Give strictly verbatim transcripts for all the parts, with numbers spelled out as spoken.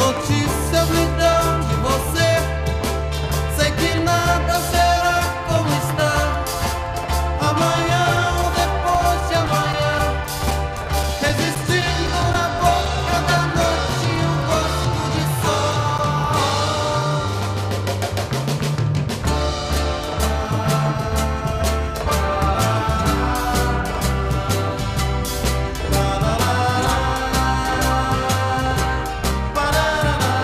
notícias me dão de você. Sei que nada será como está. Amanhã ou depois de amanhã, resistindo na boca da noite um gosto de sol. La, la, la, la, la, la, la, la.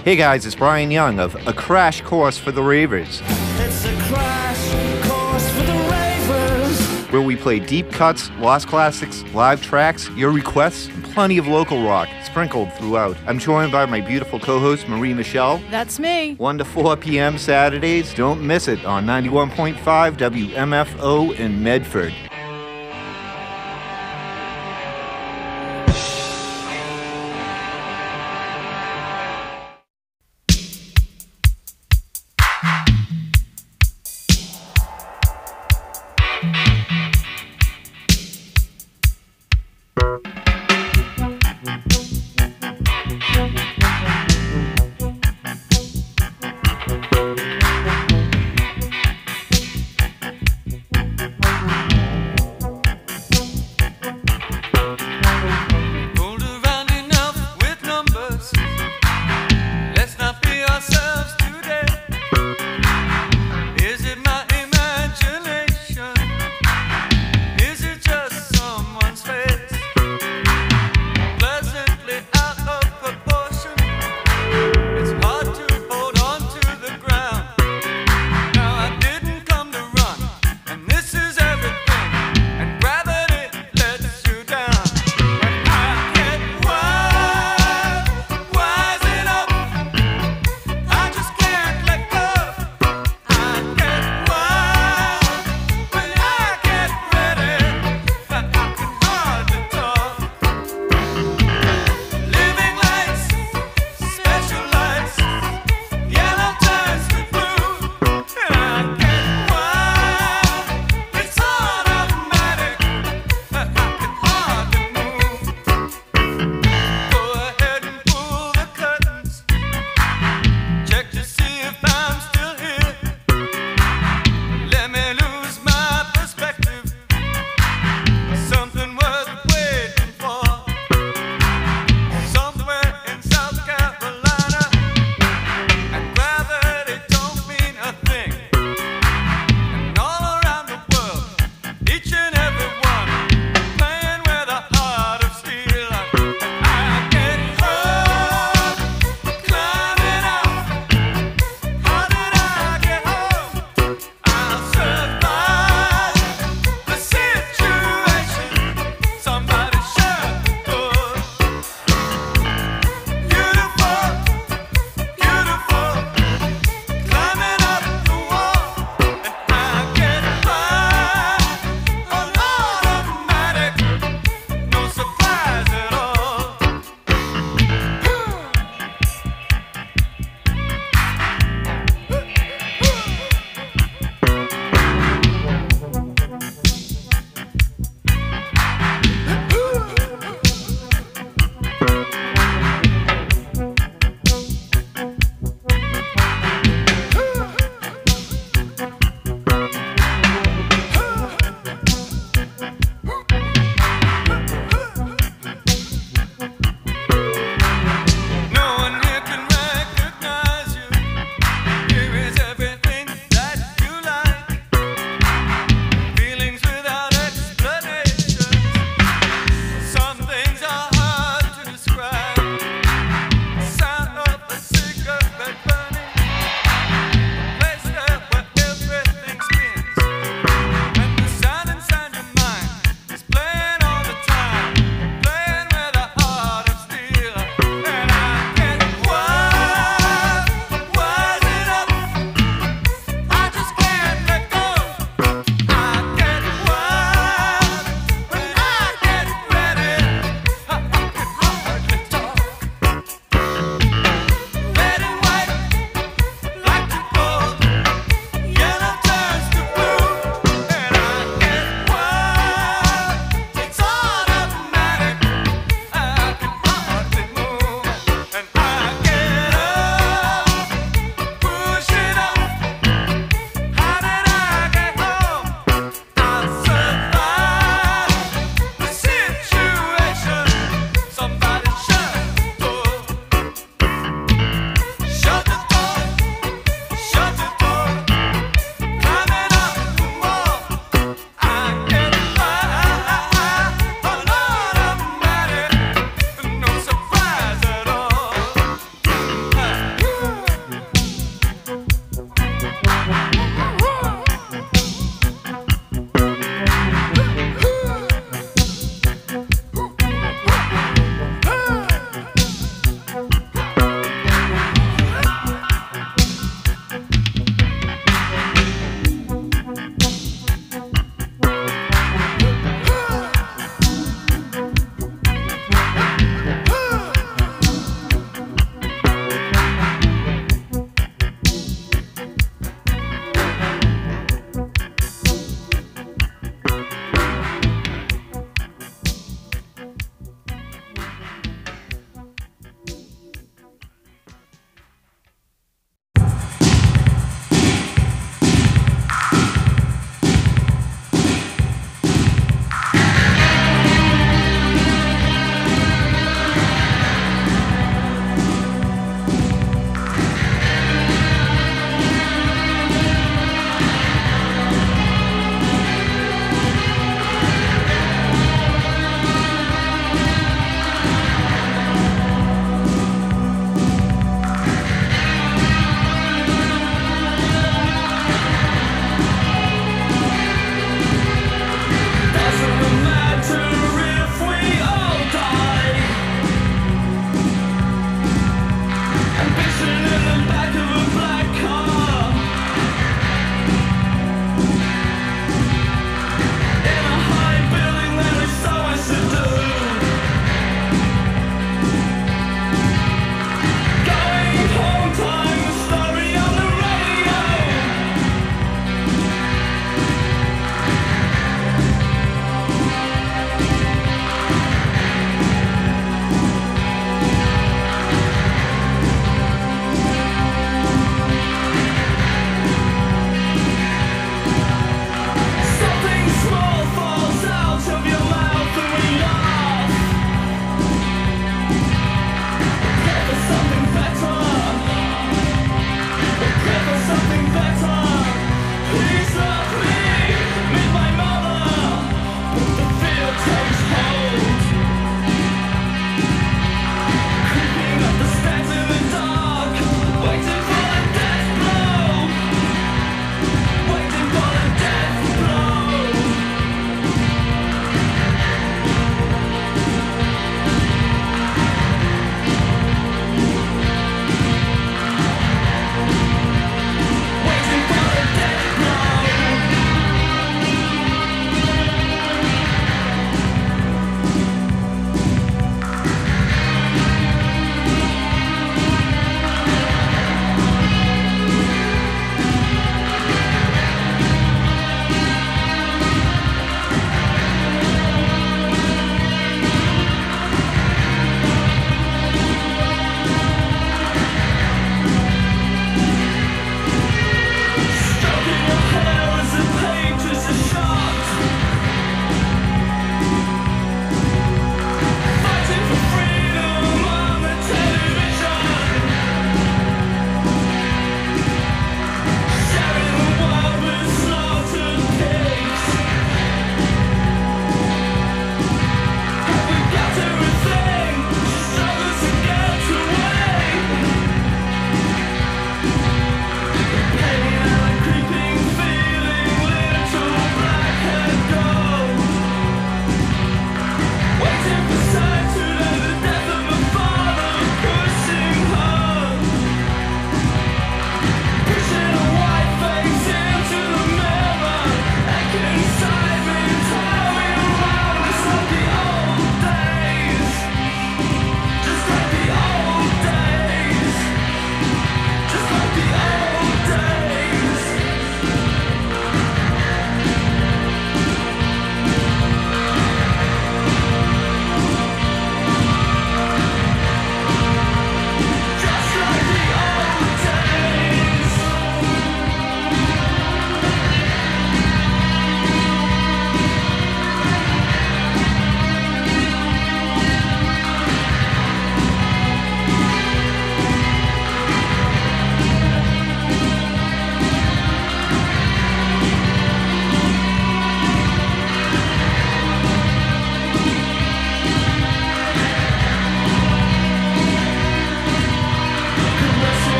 Hey guys, it's Brian Young of A Crash Course for the Ravers. It's a crash course for the ravers. Where we play deep cuts, lost classics, live tracks, your requests, and plenty of local rock sprinkled throughout. I'm joined by my beautiful co-host Marie Michelle. That's me. one to four p.m. Saturdays. Don't miss it on ninety-one point five W M F O in Medford.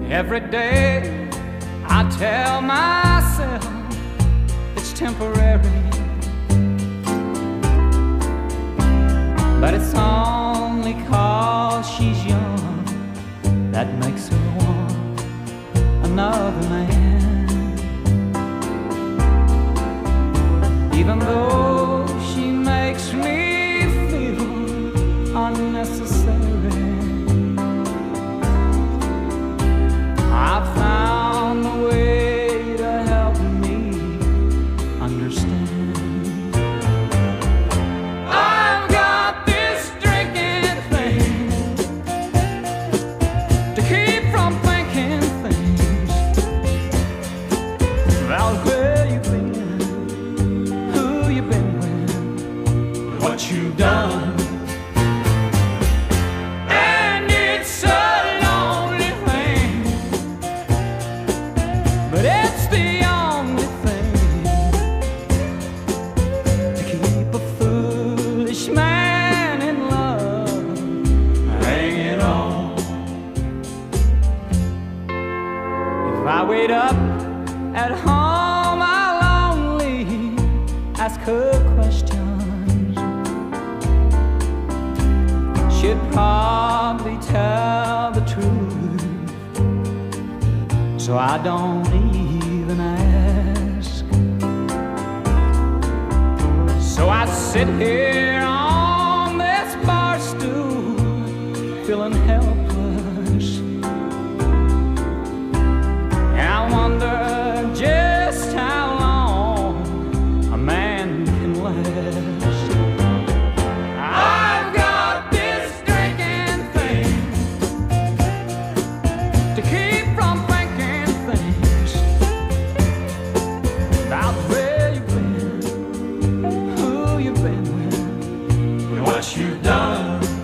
Every day I tell myself it's temporary, but it's only 'cause she's young that makes her want another man. Even though she makes me feel unnecessary, I found a way to help me understand. I've got this drinking thing to keep from thinking things about where you've been, who you've been with, what you've done. Wait up at home, I'll only ask her questions. She'd probably tell the truth, so I don't even ask. So I sit here on this bar stool, feeling helpless. I wonder just how long a man can last. I've got this drinking thing to keep from thinking things about where you've been, who you've been with, and what you've done.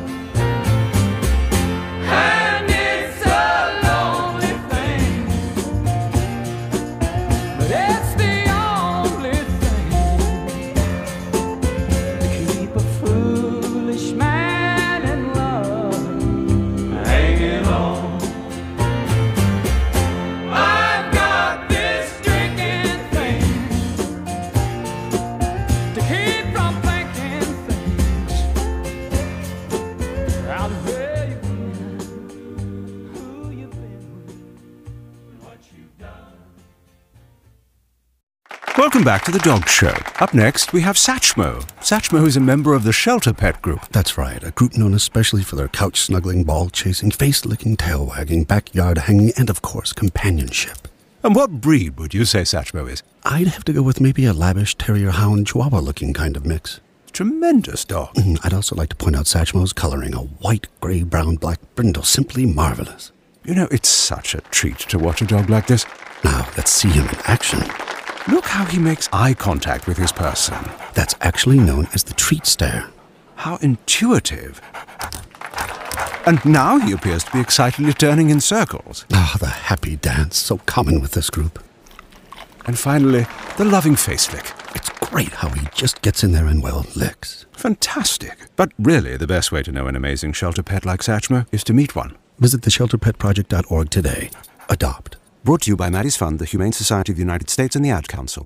Welcome back to The Dog Show. Up next, we have Satchmo. Satchmo is a member of the Shelter Pet Group. That's right, a group known especially for their couch-snuggling, ball-chasing, face-licking, tail-wagging, backyard-hanging, and, of course, companionship. And what breed would you say Satchmo is? I'd have to go with maybe a lavish terrier-hound chihuahua-looking kind of mix. Tremendous dog. Mm, I'd also like to point out Satchmo's coloring, a white, grey, brown, black brindle, simply marvelous. You know, it's such a treat to watch a dog like this. Now, let's see him in action. Look how he makes eye contact with his person. That's actually known as the treat stare. How intuitive. And now he appears to be excitedly turning in circles. Ah, the happy dance, so common with this group. And finally, the loving face lick. It's great how he just gets in there and, well, licks. Fantastic. But really, the best way to know an amazing shelter pet like Satchmo is to meet one. Visit the shelter pet project dot org today. Adopt. Brought to you by Maddie's Fund, the Humane Society of the United States, and the Ad Council.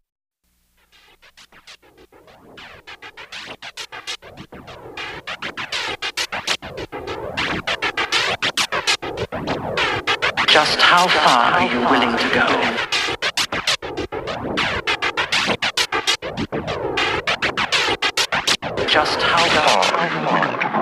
Just how far are you willing to go? Just how far are you willing to go?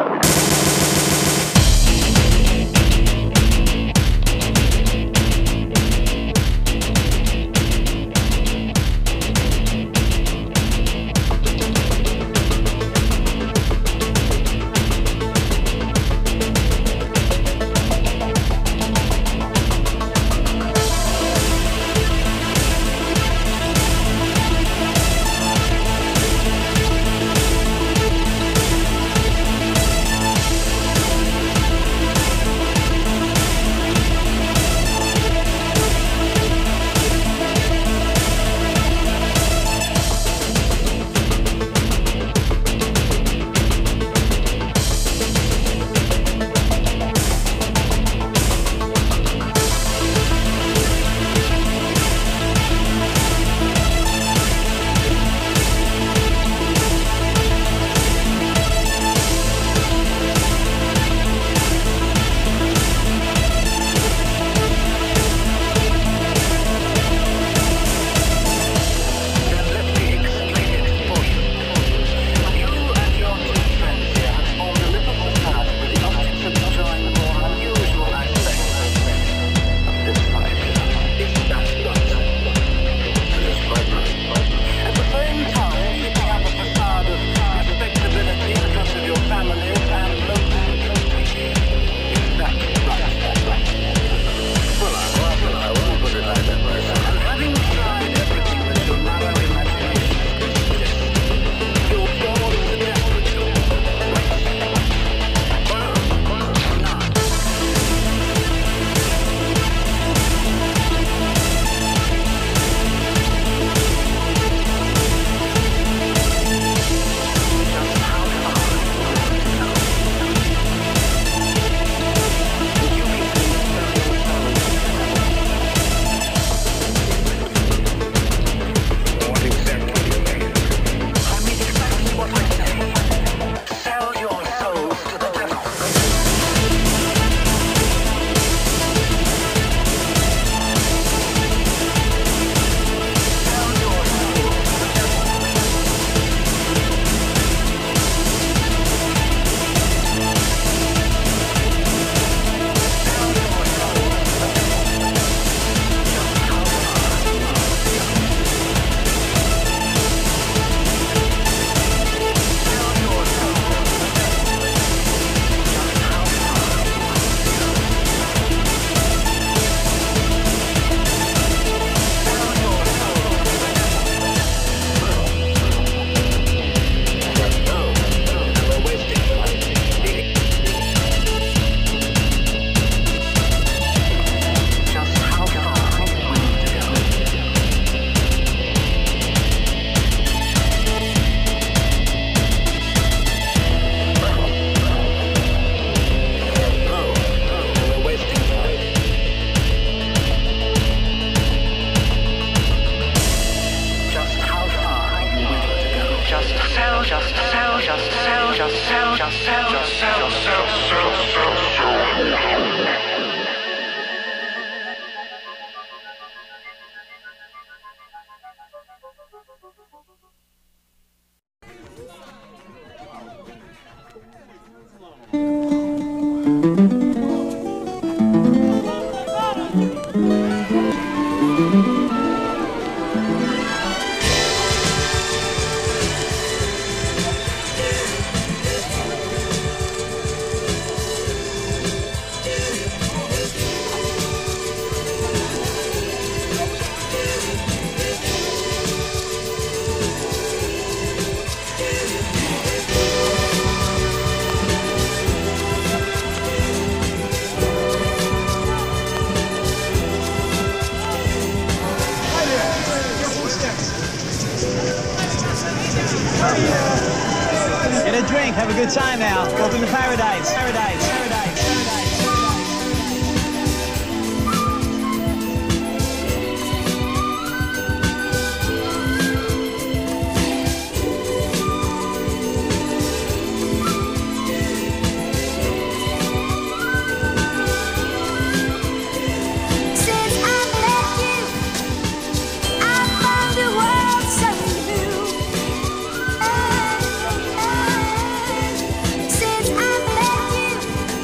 Have a good time now. Welcome to paradise. Paradise. Paradise. Paradise. Since I've met you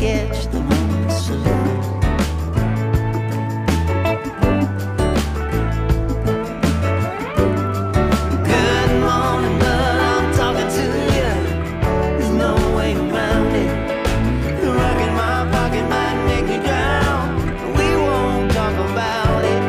catch the morning sun. Good morning, love, I'm talking to you. There's no way around it. The rock in my pocket might make me drown. We won't talk about it.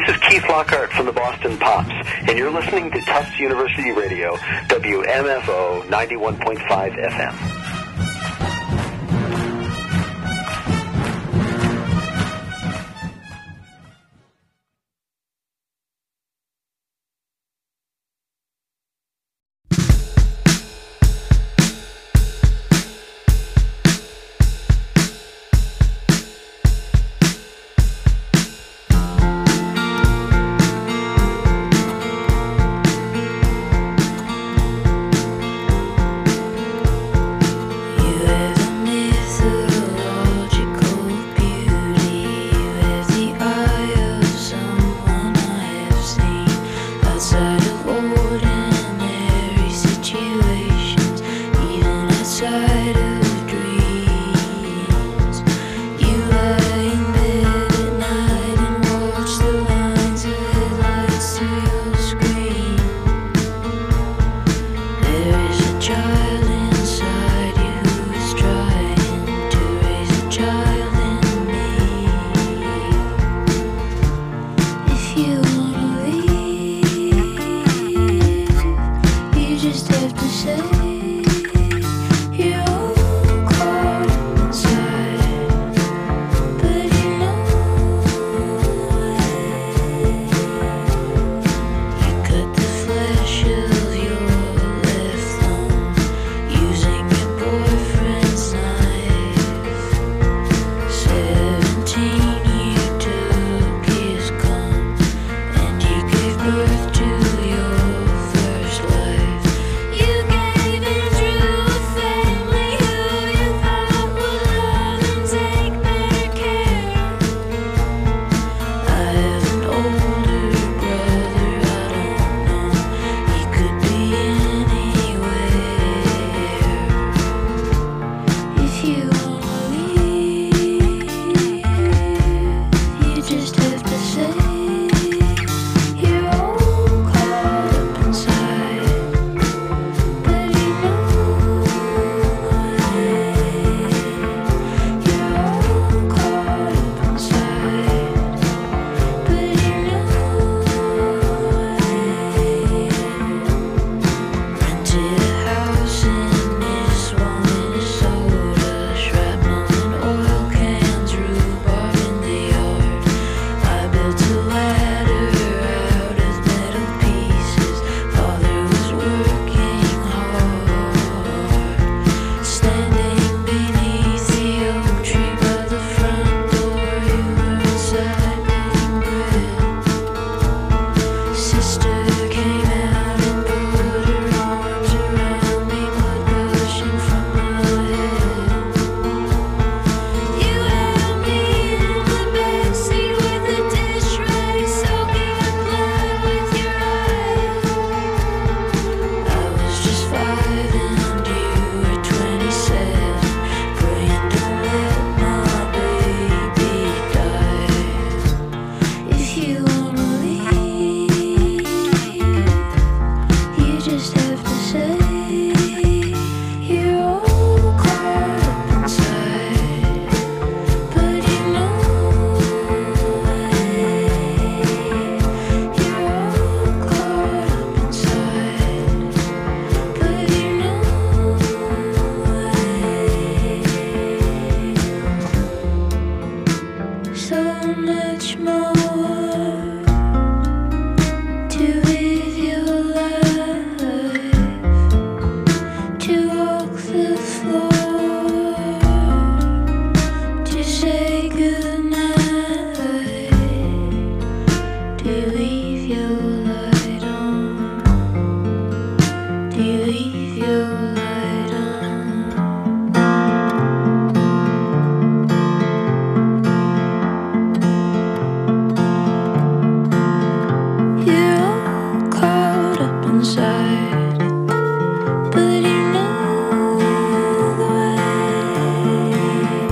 This is Keith Lockhart from the Boston Pops, and you're listening to Tufts University Radio, W M F O ninety-one point five F M.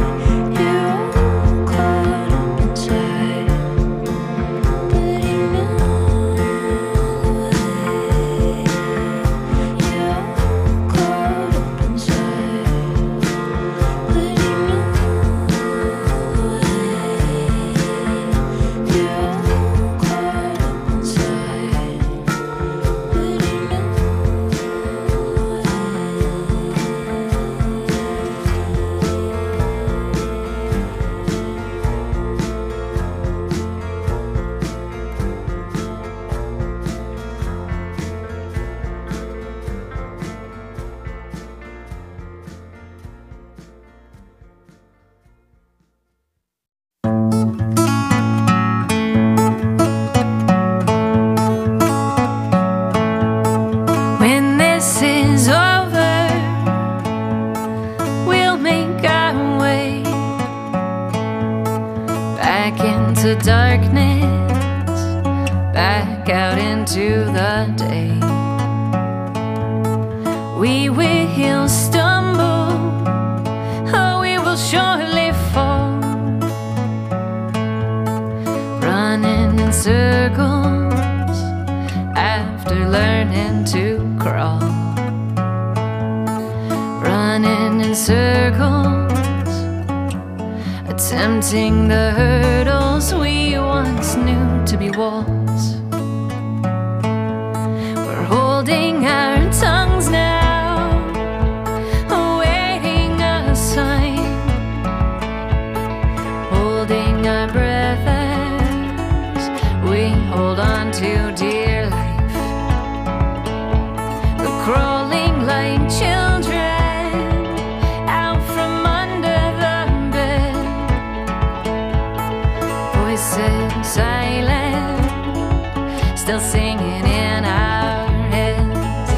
But you know into the day. We will stumble, oh, we will surely fall, running in circles after learning to crawl, running in circles, attempting the hurdles we once knew to be walls. We're holding our tongues now, awaiting a sign, holding our breath as we hold on to dear life. We're crawling like children out from under the bed, voices silent, still singing in our heads,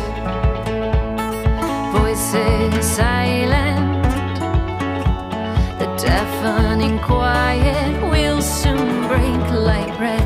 voices silent, the deafening quiet will soon break like bread.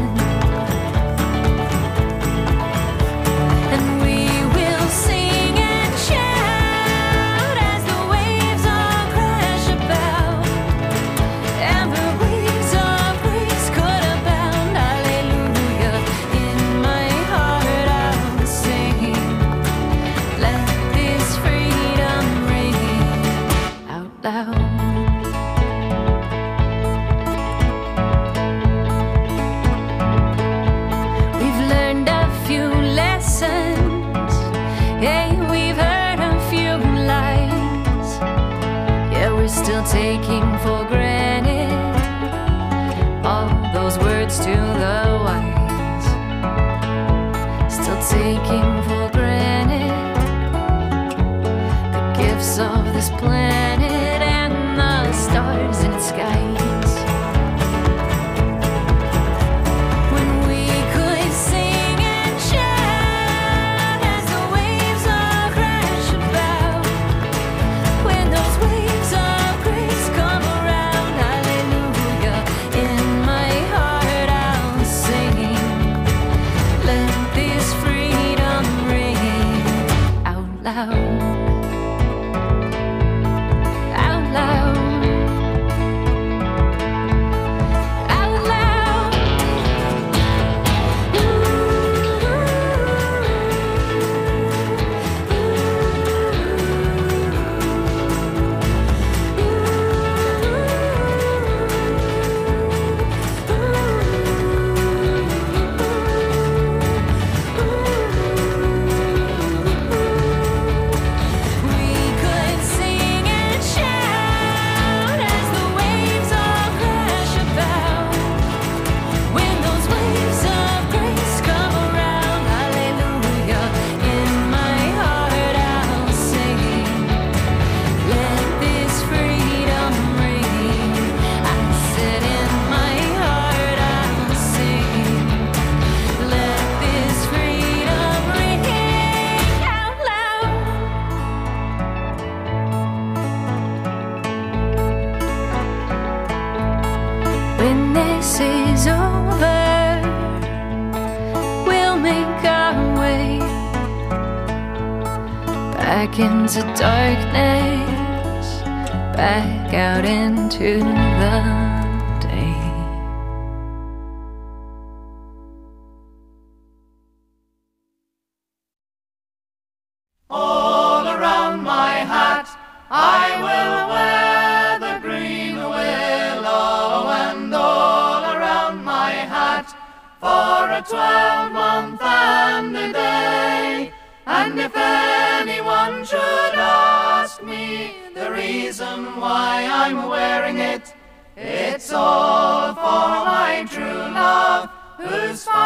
And we will sing and shout as the waves all crash about, and the waves of grace could abound. Hallelujah, in my heart I'll sing, let this freedom ring out loud. We've learned a few lessons, yeah, we've heard a few lies, yeah, we're still taking for granted all those words to the wise, still taking for granted the gifts of this planet and the stars in its skies. When we could sing and shout as the waves all crash about, when those waves of grace come around. Hallelujah, in my heart I'll sing, let this freedom ring out loud, out loud, out loud. We could sing and shout as the waves all crash about, when those waves of grace come around. Hallelujah, in my heart I'll sing, let this freedom ring. I said in my heart I'll sing, let this freedom ring out loud. When this is over, we'll make our way back into darkness, back out into the day. All around my hat I will wear the green willow, and all around my hat for a twelve-month and a day. And if anyone should ask me the reason why I'm wearing it, it's all for my true love, who's fine.